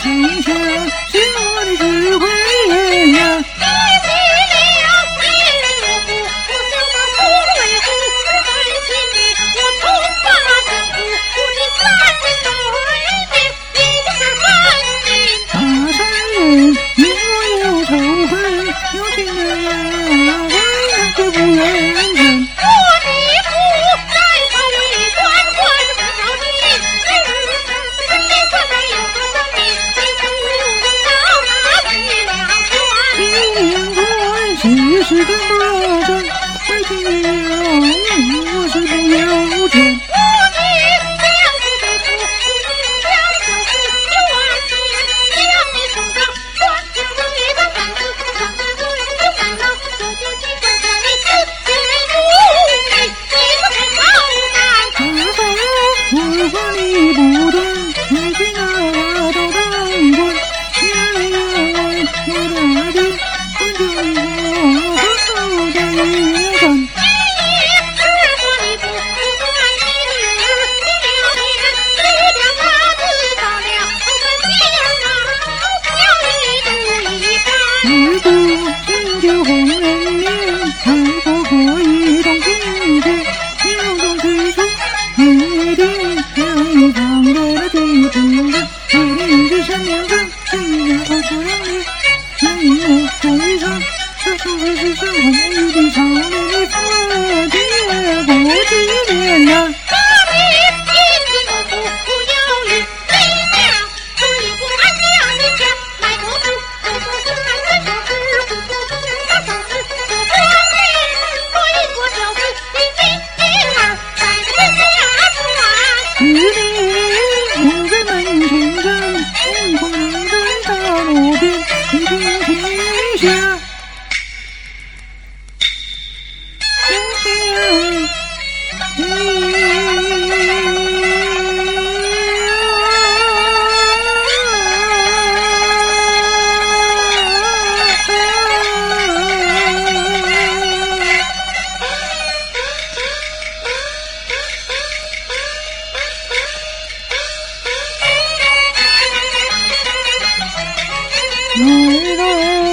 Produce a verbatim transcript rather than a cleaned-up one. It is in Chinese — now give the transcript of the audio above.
天下，是我的智慧言呀。有情人呀，为何不认真？ 我的父在朝为官，官不着急。你可没有个生命，被处到那去两船。 一年官，世事更不正，为情人我是不由天。如果你不懂，你去拿刀当棍，呀呀喂，我的爹，滚就你我好的一生。日不饮酒红人面，太过可以动情节，有种之处。一定要放在了地平线，一定是善良的，谁要投出两面，冷漠悲伤，这属于是生红雨的场面，你放了结不纪念呐。十年我在门前站，红光人在大路边，一听天下。来来